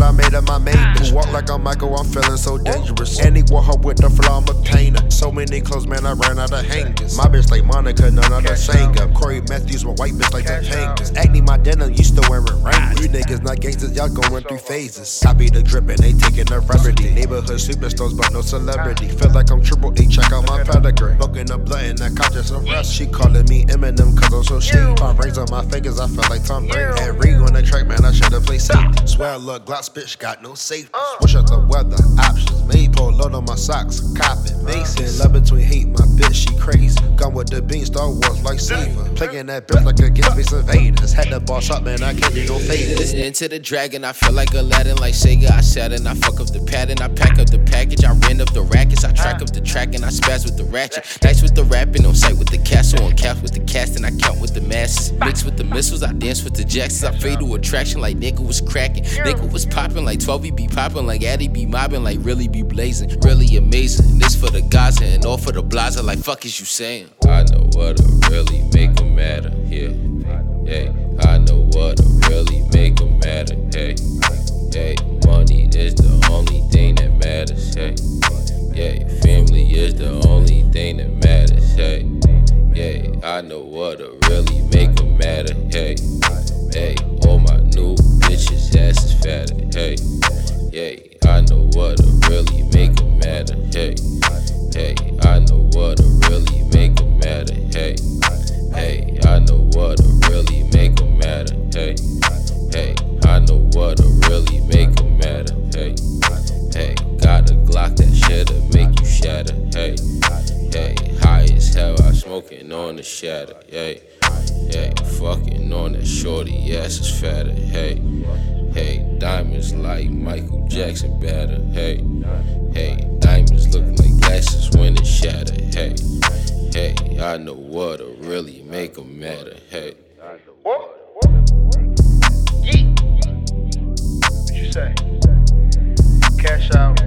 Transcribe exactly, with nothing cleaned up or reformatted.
I made her my main bitch. Walk like I'm Michael, I'm feeling so dangerous. And he wore her with the flow, I'm a painter. So many clothes, man, I ran out of hangers. My bitch like Monica, none of the singer. Corey Matthews, my white bitch like the hangers. Acne my denim, you still wearing Wranglers. You niggas not gangsters, y'all going through phases. Copy the drip and they taking the remedy. Neighborhood superstars, but no celebrity. Feel like I'm Triple H, check out my pedigree. Bucking up blood in that conscious arrest. She calling me Eminem cause I'm so shady. Five rings on my fingers, I feel like Tom Brady. Had Rig on the track, man, I should've played safety. Swear I look Glocks, bitch, got no safety. Switch up the weather, options made. Pull load on my socks, copping, Mason. Love between hate, my bitch, she crazy. Gone with the bean, Star Wars like Saver. Playing that bitch like against Space Invaders. Had the boss up, man, I can't do no favors. Into the dragon, I feel like Aladdin, like Sega. I sat and I fuck up the pattern. I pack up the package, I ran up the rackets. I track up the track and I spaz with the ratchet. Nice with the rapping, on site with the castle, on caps with the cast, and I count with the masses. Mix with the missiles, I dance with the Jacksons. I fade to attraction like nigga was cracking. Nigga was popping like twelve, he be popping like Addy be mobbing, like really be blazing. Really amazing. This for the Gaza and all for the Blaza, like fuck is you saying? I know what'll really make them matter, yeah. Hey, I know what'll really make them matter, hey. Hey, money is the only thing that matters, hey. Yeah, family is the only thing that matters, hey. Yeah, I know what'll really make them matter, hey. Hey, all my new bitches' ass is fatter, hey. Yeah, I know what'll really make them matter, hey. Hey, I know what'll really make them matter, hey. Hey, I know what'll really make them matter, hey. Hey, I know what'll really make them matter, hey. Hey, got a Glock that shit'll make you shatter, hey. Hey, high as hell, I smoking on the shatter, hey. Hey, fucking on that shorty ass is fatter, hey. Hey, diamonds like Michael Jackson batter, hey. Hey, diamonds look like glasses when it shatter, hey. Hey, I know what'll really make them matter, hey. What? What you say? Cash out.